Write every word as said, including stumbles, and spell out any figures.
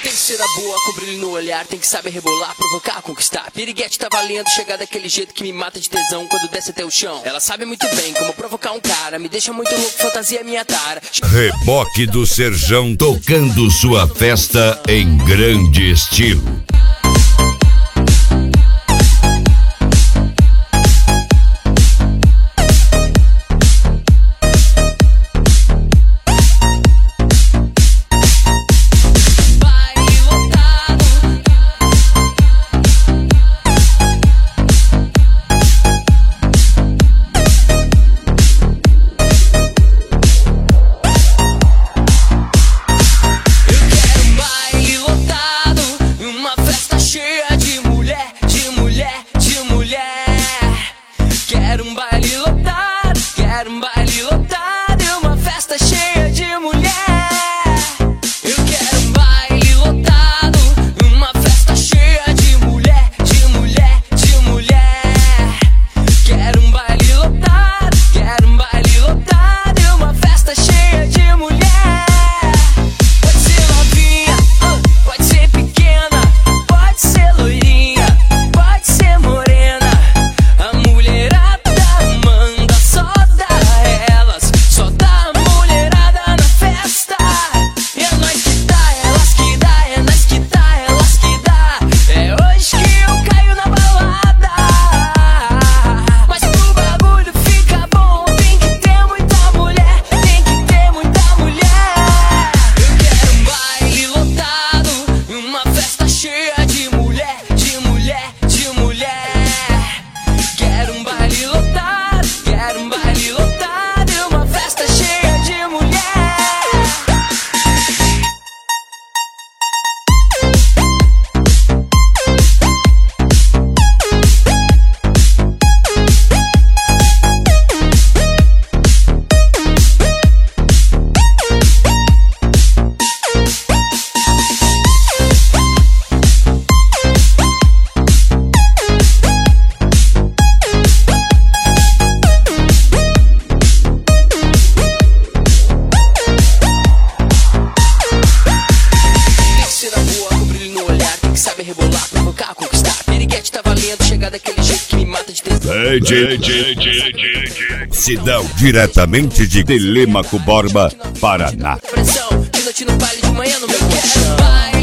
Tem que ser a boa, com brilho no olhar, tem que saber rebolar, provocar, conquistar. Piriguete tá valendo, chegar daquele jeito que me mata de tesão quando desce até o chão. Ela sabe muito bem como provocar um cara, me deixa muito louco, fantasia minha tara. Reboque do Serjão tocando sua festa em grande estilo. Quero um baile lotado, quero um baile lotado e uma festa cheia de mulher. Eu quero um baile lotado, uma festa cheia de mulher, de mulher, de mulher. Quero um baile lotado, quero um baile lotado e uma festa cheia de mulher. Pode ser novinha, pode ser pequena, pode ser loirinha, pode ser morena. A mulherada rebolar, provocar, conquistar. Piriguete tá valendo, chegar daquele jeito que me mata de tesão. Sidão, diretamente de Telêmaco Borba, Paraná. De noite no baile, de manhã no meu colchão.